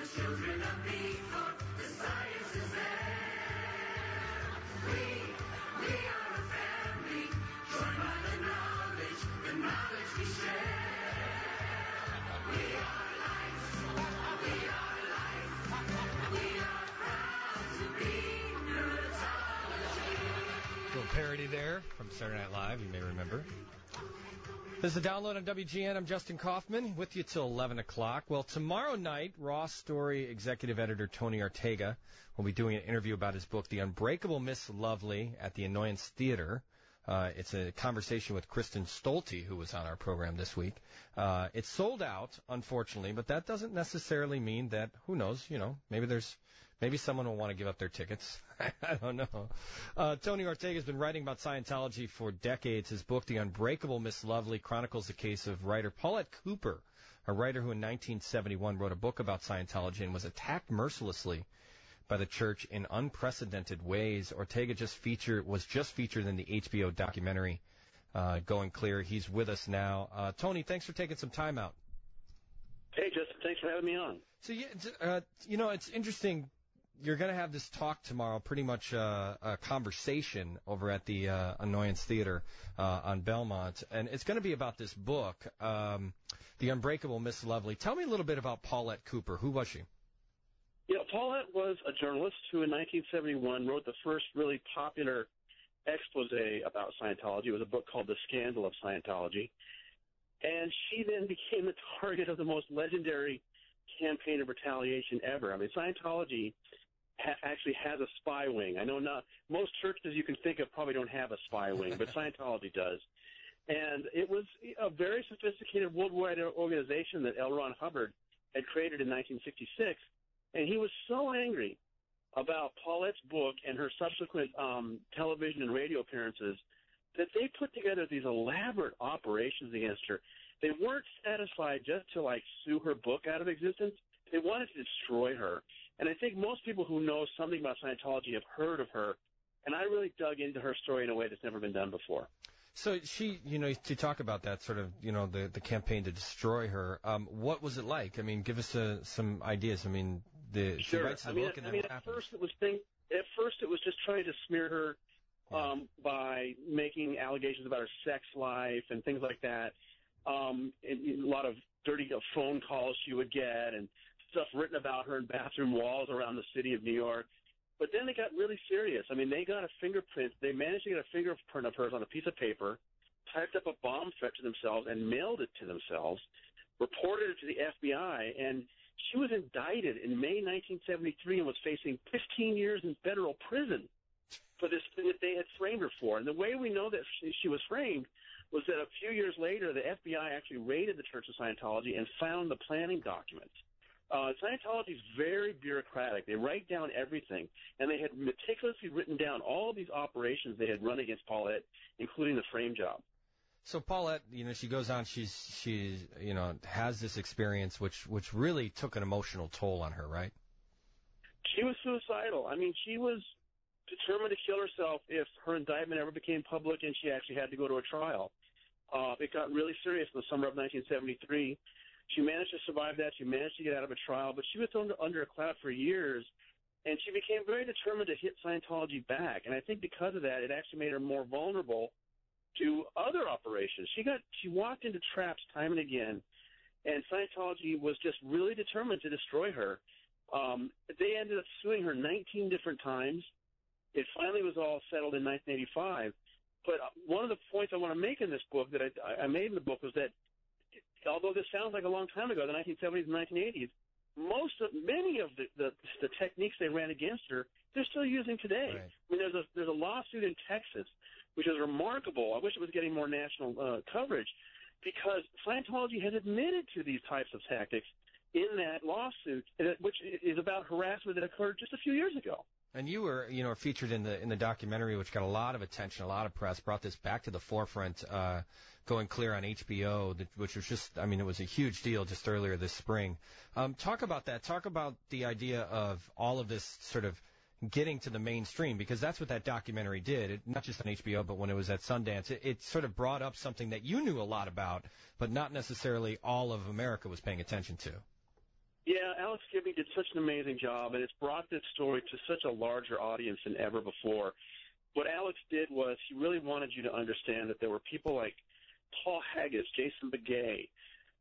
children of people, the science is there. We are a family, joined by the knowledge we share. We are life, we are proud to be neurotology. Little parody there from Saturday Night Live, you may remember. This is the Download on WGN. I'm Justin Kaufman, with you till 11 o'clock. Well, tomorrow night, Raw Story executive editor Tony Ortega will be doing an interview about his book, The Unbreakable Miss Lovely, at the Annoyance Theater. It's a conversation with Kristen Stolte, who was on our program this week. It's sold out, unfortunately, but that doesn't necessarily mean that, who knows, maybe someone will want to give up their tickets. I don't know. Tony Ortega has been writing about Scientology for decades. His book, The Unbreakable Miss Lovely, chronicles the case of writer Paulette Cooper, a writer who in 1971 wrote a book about Scientology and was attacked mercilessly by the church in unprecedented ways. Ortega was just featured in the HBO documentary Going Clear. He's with us now. Tony, thanks for taking some time out. Hey, Justin, thanks for having me on. So, it's interesting. You're going to have this talk tomorrow, pretty much a conversation over at the Annoyance Theater on Belmont, and it's going to be about this book, The Unbreakable Miss Lovely. Tell me a little bit about Paulette Cooper. Who was she? Yeah, Paulette was a journalist who in 1971 wrote the first really popular expose about Scientology. It was a book called The Scandal of Scientology. And she then became the target of the most legendary campaign of retaliation ever. I mean, Scientology actually has a spy wing. I know not most churches you can think of probably don't have a spy wing, but Scientology does. And it was a very sophisticated worldwide organization that L. Ron Hubbard had created in 1966. And he was so angry about Paulette's book and her subsequent television and radio appearances that they put together these elaborate operations against her. They weren't satisfied just to, sue her book out of existence. They wanted to destroy her. And I think most people who know something about Scientology have heard of her. And I really dug into her story in a way that's never been done before. So she, to talk about that sort of, the campaign to destroy her, what was it like? I mean, give us some ideas. I mean, she writes the book and then what happens? At first it was just trying to smear her by making allegations about her sex life and things like that. And a lot of dirty phone calls she would get and stuff written about her in bathroom walls around the city of New York. But then they got really serious. I mean, they got a fingerprint. They managed to get a fingerprint of hers on a piece of paper, typed up a bomb threat to themselves, and mailed it to themselves, reported it to the FBI, and she was indicted in May 1973 and was facing 15 years in federal prison for this thing that they had framed her for. And the way we know that she was framed was that a few years later, the FBI actually raided the Church of Scientology and found the planning documents. Scientology is very bureaucratic. They write down everything, and they had meticulously written down all of these operations they had run against Paulette, including the frame job. So Paulette, she goes on. She has this experience which really took an emotional toll on her, right? She was suicidal. I mean, she was determined to kill herself if her indictment ever became public, and she actually had to go to a trial. It got really serious in the summer of 1973. She managed to survive that. She managed to get out of a trial, but she was thrown under a cloud for years, and she became very determined to hit Scientology back. And I think because of that, it actually made her more vulnerable to other operations. She walked into traps time and again, and Scientology was just really determined to destroy her. They ended up suing her 19 different times. It finally was all settled in 1985. But one of the points I want to make in this book that I made in the book was that although this sounds like a long time ago, the 1970s and 1980s, many of the techniques they ran against her, they're still using today. Right. I mean, there's a lawsuit in Texas, which is remarkable. I wish it was getting more national coverage, because Scientology has admitted to these types of tactics in that lawsuit, which is about harassment that occurred just a few years ago. And you were, featured in the documentary, which got a lot of attention, a lot of press, brought this back to the forefront, Going Clear on HBO, which was just, it was a huge deal just earlier this spring. Talk about that. Talk about the idea of all of this sort of getting to the mainstream, because that's what that documentary did. Not just on HBO, but when it was at Sundance, it sort of brought up something that you knew a lot about, but not necessarily all of America was paying attention to. Yeah, Alex Gibney did such an amazing job, and it's brought this story to such a larger audience than ever before. What Alex did was he really wanted you to understand that there were people like Paul Haggis, Jason Begay,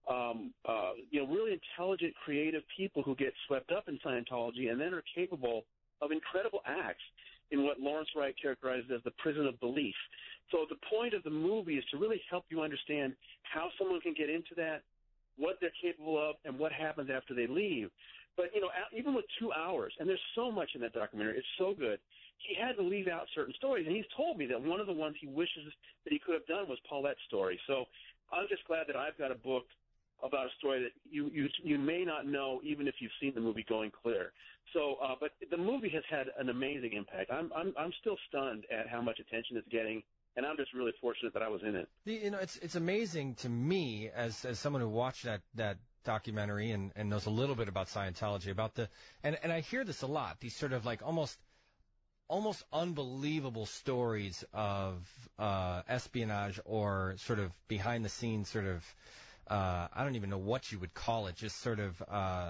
really intelligent, creative people who get swept up in Scientology and then are capable of incredible acts in what Lawrence Wright characterized as the prison of belief. So the point of the movie is to really help you understand how someone can get into that, what they're capable of, and what happens after they leave. But, even with 2 hours, and there's so much in that documentary, it's so good, he had to leave out certain stories. And he's told me that one of the ones he wishes that he could have done was Paulette's story. So I'm just glad that I've got a book about a story that you may not know even if you've seen the movie Going Clear. So, but the movie has had an amazing impact. I'm still stunned at how much attention it's getting, and I'm just really fortunate that I was in it. It's amazing to me as someone who watched that documentary and knows a little bit about Scientology, and I hear this a lot, these sort of like almost unbelievable stories of espionage or sort of behind the scenes sort of I don't even know what you would call it, just sort of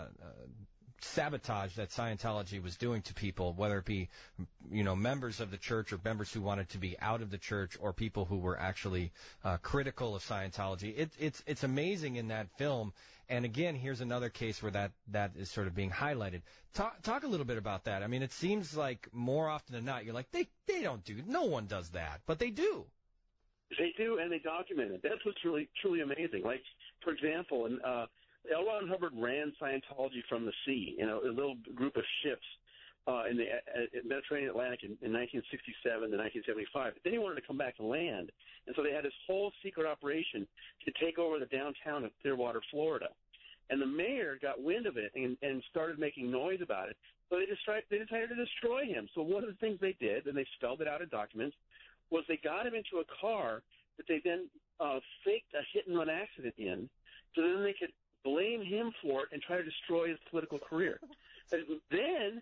sabotage that Scientology was doing to people, whether it be, members of the church or members who wanted to be out of the church or people who were actually critical of Scientology. It's amazing in that film. And again, here's another case where that is sort of being highlighted. Talk a little bit about that. I mean, it seems like more often than not, you're like, they don't do, no one does that, but they do. They do, and they document it. That's what's really, truly amazing. Like, for example, L. Ron Hubbard ran Scientology from the sea, a little group of ships in the Mediterranean Atlantic in 1967 to 1975. Then he wanted to come back to land, and so they had this whole secret operation to take over the downtown of Clearwater, Florida. And the mayor got wind of it and started making noise about it, so they decided to destroy him. So one of the things they did, and they spelled it out in documents, was they got him into a car that they then faked a hit-and-run accident in, so then they could blame him for it and try to destroy his political career. Then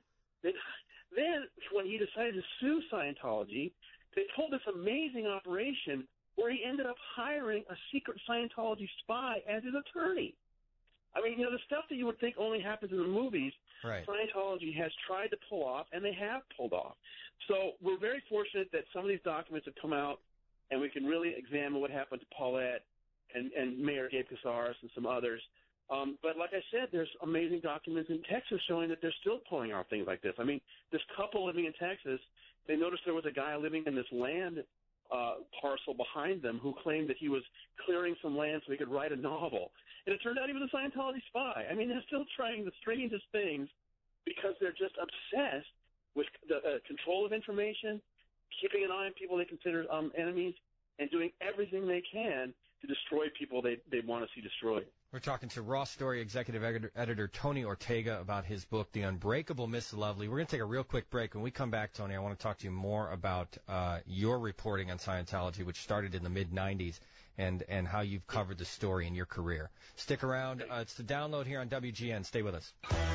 when he decided to sue Scientology, they pulled this amazing operation where he ended up hiring a secret Scientology spy as his attorney. I mean, the stuff that you would think only happens in the movies, right. Scientology has tried to pull off, and they have pulled off. So we're very fortunate that some of these documents have come out, and we can really examine what happened to Paulette and Mayor Gabe Casares and some others. But like I said, there's amazing documents in Texas showing that they're still pulling off things like this. I mean, this couple living in Texas, they noticed there was a guy living in this land parcel behind them who claimed that he was clearing some land so he could write a novel. And it turned out he was a Scientology spy. I mean, they're still trying the strangest things because they're just obsessed with the control of information, keeping an eye on people they consider enemies, and doing everything they can to destroy people they want to see destroyed. We're talking to Raw Story executive editor Tony Ortega about his book, The Unbreakable Miss Lovely. We're going to take a real quick break. When we come back, Tony, I want to talk to you more about your reporting on Scientology, which started in the mid-'90s, and how you've covered the story in your career. Stick around. It's the download here on WGN. Stay with us.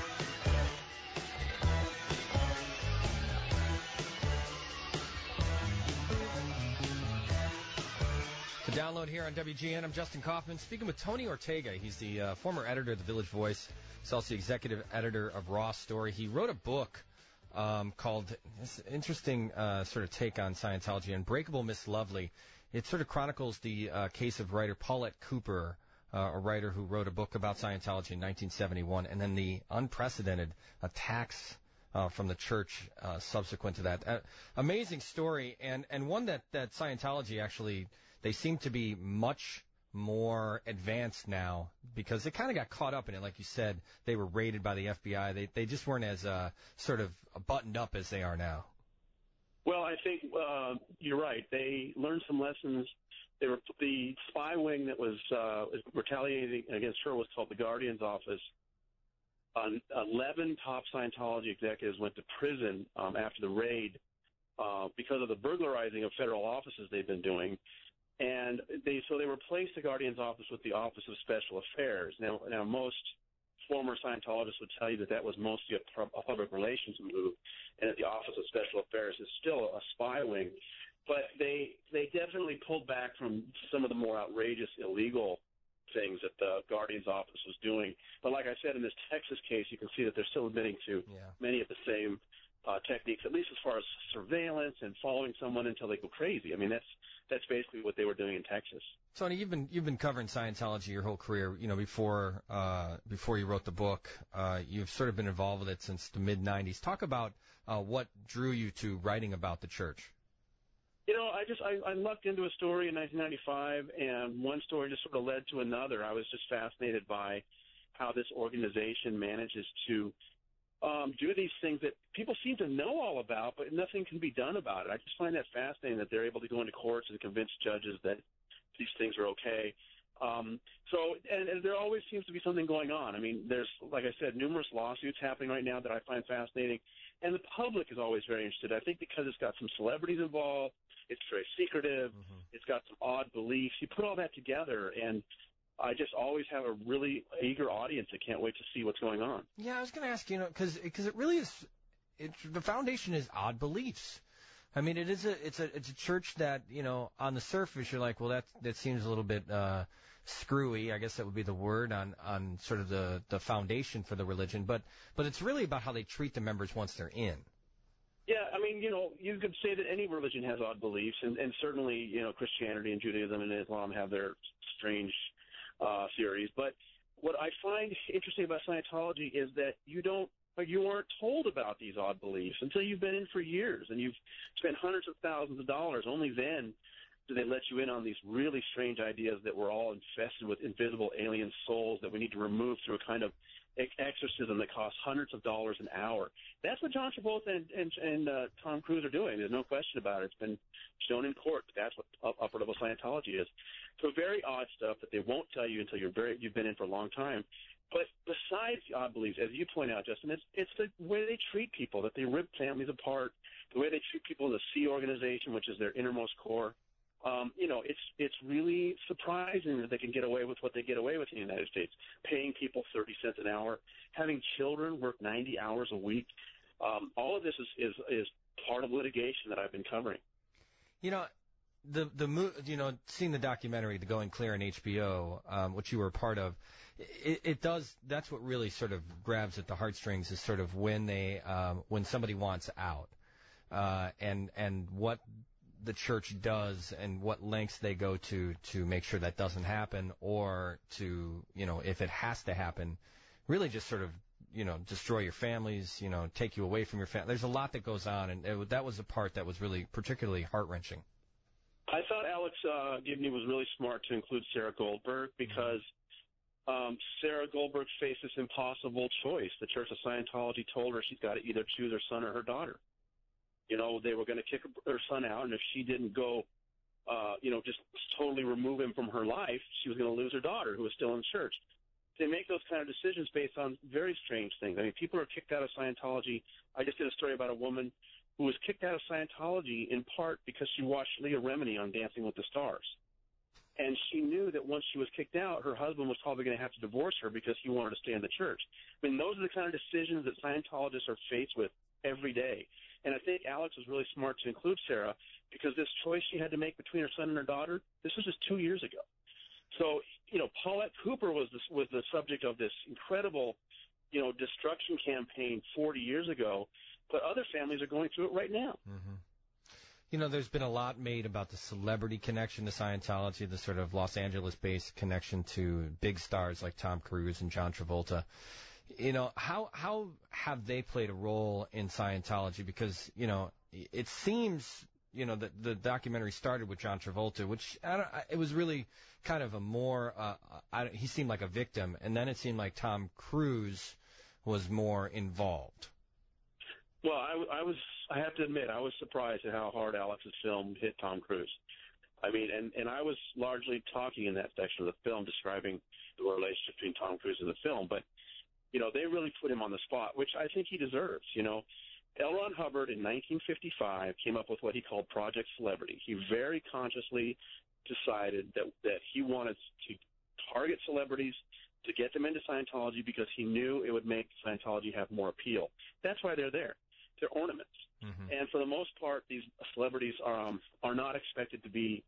The download here on WGN. I'm Justin Kaufman, speaking with Tony Ortega. He's the former editor of the Village Voice. He's also the executive editor of Raw Story. He wrote a book called, this interesting sort of take on Scientology, Unbreakable Miss Lovely. It sort of chronicles the case of writer Paulette Cooper, a writer who wrote a book about Scientology in 1971, and then the unprecedented attacks from the church subsequent to that. Amazing story, and one that Scientology actually, they seem to be much more advanced now because they kind of got caught up in it. Like you said, they were raided by the FBI. They just weren't as sort of buttoned up as they are now. Well, I think you're right. They learned some lessons. The spy wing that was retaliating against her was called the Guardian's Office. 11 top Scientology executives went to prison after the raid because of the burglarizing of federal offices they've been doing. And they replaced the Guardian's Office with the Office of Special Affairs. Now most former Scientologists would tell you that was mostly a public relations move, and that the Office of Special Affairs is still a spy wing. But they definitely pulled back from some of the more outrageous illegal things that the Guardian's office was doing. But like I said, in this Texas case, you can see that they're still admitting to many of the same techniques, at least as far as surveillance and following someone until they go crazy. I mean, that's basically what they were doing in Texas. Tony, you've been covering Scientology your whole career. You know, before you wrote the book, you've sort of been involved with it since the mid '90s. Talk about what drew you to writing about the church. You know, I lucked into a story in 1995, and one story just sort of led to another. I was just fascinated by how this organization manages to do these things that people seem to know all about, but nothing can be done about it. I just find that fascinating that they're able to go into courts and convince judges that these things are okay. And there always seems to be something going on. I mean, there's, like I said, numerous lawsuits happening right now that I find fascinating, and the public is always very interested. I think because it's got some celebrities involved, it's very secretive, it's got some odd beliefs. You put all that together, and I just always have a really eager audience that can't wait to see what's going on. Yeah, I was going to ask, because it really is, the foundation is odd beliefs. I mean, it's a church that, on the surface you're like, well, that seems a little bit screwy. I guess that would be the word on sort of the foundation for the religion. But it's really about how they treat the members once they're in. Yeah, I mean, you could say that any religion has odd beliefs, and certainly, Christianity and Judaism and Islam have their strange theories. But what I find interesting about Scientology is that you aren't told about these odd beliefs until you've been in for years and you've spent hundreds of thousands of dollars. Only then do they let you in on these really strange ideas that we're all infested with invisible alien souls that we need to remove through a kind of exorcism that costs hundreds of dollars an hour. That's what John Travolta and Tom Cruise are doing. There's no question about it. It's been shown in court. That's what upper-level Scientology is. So very odd stuff that they won't tell you until you've been in for a long time. But besides the odd beliefs, as you point out, Justin, it's the way they treat people, that they rip families apart, the way they treat people in the C organization, which is their innermost core. It's really surprising that they can get away with what they get away with in the United States, paying people 30 cents an hour, having children work 90 hours a week. All of this is part of litigation that I've been covering. Seeing the documentary The Going Clear on HBO, which you were a part of, it does. That's what really sort of grabs at the heartstrings, is sort of when somebody wants out, and what the church does and what lengths they go to make sure that doesn't happen, or to, if it has to happen, really just sort of, destroy your families, take you away from your family. There's a lot that goes on, and that was a part that was really particularly heart-wrenching. I thought Alex Gibney was really smart to include Sarah Goldberg, because Sarah Goldberg faced this impossible choice. The Church of Scientology told her she's got to either choose her son or her daughter. They were going to kick her son out, and if she didn't go, just totally remove him from her life, she was going to lose her daughter, who was still in church. They make those kind of decisions based on very strange things. I mean, people are kicked out of Scientology. I just did a story about a woman who was kicked out of Scientology in part because she watched Leah Remini on Dancing with the Stars. And she knew that once she was kicked out, her husband was probably going to have to divorce her because he wanted to stay in the church. I mean, those are the kind of decisions that Scientologists are faced with every day. And I think Alex was really smart to include Sarah, because this choice she had to make between her son and her daughter, this was just 2 years ago. So, Paulette Cooper was the subject of this incredible, destruction campaign 40 years ago, but other families are going through it right now. Mm-hmm. There's been a lot made about the celebrity connection to Scientology, the sort of Los Angeles-based connection to big stars like Tom Cruise and John Travolta. How have they played a role in Scientology? Because, it seems, that the documentary started with John Travolta, which it was really kind of a more, he seemed like a victim, and then it seemed like Tom Cruise was more involved. Well, I have to admit, I was surprised at how hard Alex's film hit Tom Cruise. I mean, and I was largely talking in that section of the film, describing the relationship between Tom Cruise and the film, but they really put him on the spot, which I think he deserves. L. Ron Hubbard in 1955 came up with what he called Project Celebrity. He very consciously decided that he wanted to target celebrities to get them into Scientology because he knew it would make Scientology have more appeal. That's why they're there. They're ornaments. Mm-hmm. And for the most part, these celebrities are not expected to be,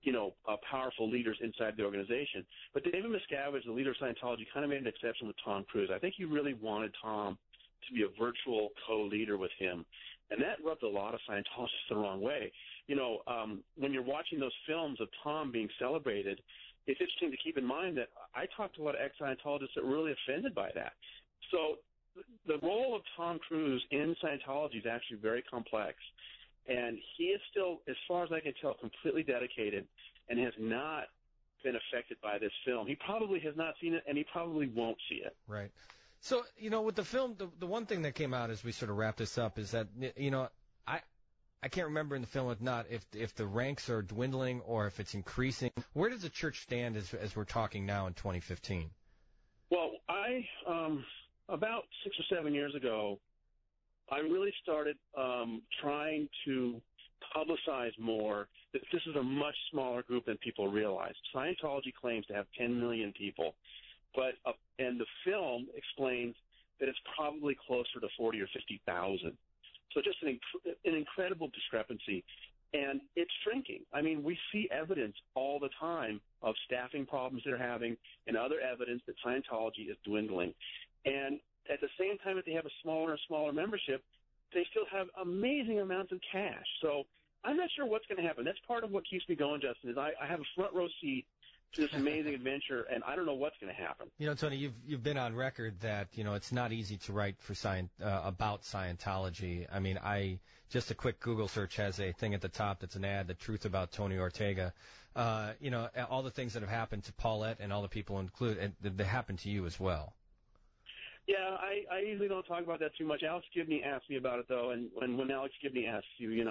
powerful leaders inside the organization. But David Miscavige, the leader of Scientology, kind of made an exception with Tom Cruise. I think he really wanted Tom to be a virtual co-leader with him, and that rubbed a lot of Scientologists the wrong way. When you're watching those films of Tom being celebrated, it's interesting to keep in mind that I talked to a lot of ex-Scientologists that were really offended by that. So the role of Tom Cruise in Scientology is actually very complex, and he is still, as far as I can tell, completely dedicated and has not been affected by this film. He probably has not seen it, and he probably won't see it. Right. So, with the film, the one thing that came out as we sort of wrap this up is that, I can't remember in the film if the ranks are dwindling or if it's increasing. Where does the church stand as we're talking now in 2015? Well, about 6 or 7 years ago, I really started trying to publicize more that this is a much smaller group than people realize. Scientology claims to have 10 million people, and the film explains that it's probably closer to 40 or 50,000. So just an incredible discrepancy, and it's shrinking. I mean, we see evidence all the time of staffing problems they're having and other evidence that Scientology is dwindling. And at the same time that they have a smaller and smaller membership, they still have amazing amounts of cash. So I'm not sure what's going to happen. That's part of what keeps me going, Justin, is I have a front row seat to this amazing adventure, and I don't know what's going to happen. Tony, you've been on record that it's not easy to write for about Scientology. I mean, just a quick Google search has a thing at the top that's an ad, "The Truth About Tony Ortega." All the things that have happened to Paulette and all the people included, and they happened to you as well. Yeah, I usually don't talk about that too much. Alex Gibney asked me about it, though, and when Alex Gibney asks you,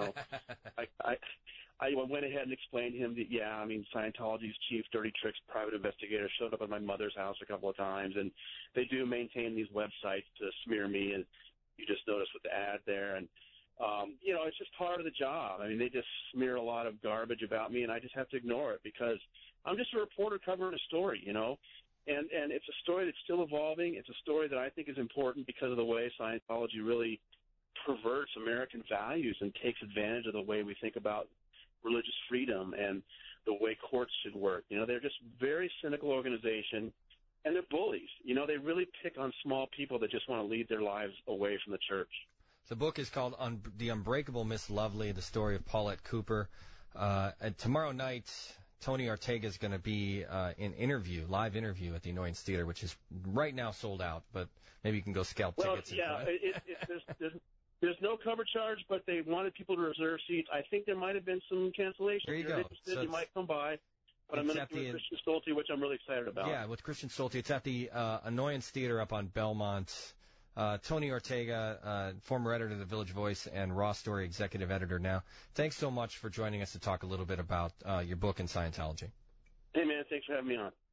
I went ahead and explained to him that, Scientology's chief dirty tricks private investigator showed up at my mother's house a couple of times, and they do maintain these websites to smear me, and you just notice with the ad there, and it's just part of the job. I mean, they just smear a lot of garbage about me, and I just have to ignore it because I'm just a reporter covering a story, And it's a story that's still evolving. It's a story that I think is important because of the way Scientology really perverts American values and takes advantage of the way we think about religious freedom and the way courts should work. They're just a very cynical organization, and they're bullies. They really pick on small people that just want to lead their lives away from the church. The book is called The Unbreakable Miss Lovely, the story of Paulette Cooper. And tomorrow night, Tony Ortega is going to be in live interview at the Annoyance Theater, which is right now sold out, but maybe you can go scalp tickets. Well, yeah, there's no cover charge, but they wanted people to reserve seats. I think there might have been some cancellations. There you If you're go. interested, So you might come by. But I'm going to do Christian Stolte, which I'm really excited about. Yeah, with Christian Stolte. It's at the Annoyance Theater up on Belmont. Tony Ortega, former editor of the Village Voice, and Raw Story executive editor now. Thanks so much for joining us to talk a little bit about your book and Scientology. Hey, man, thanks for having me on.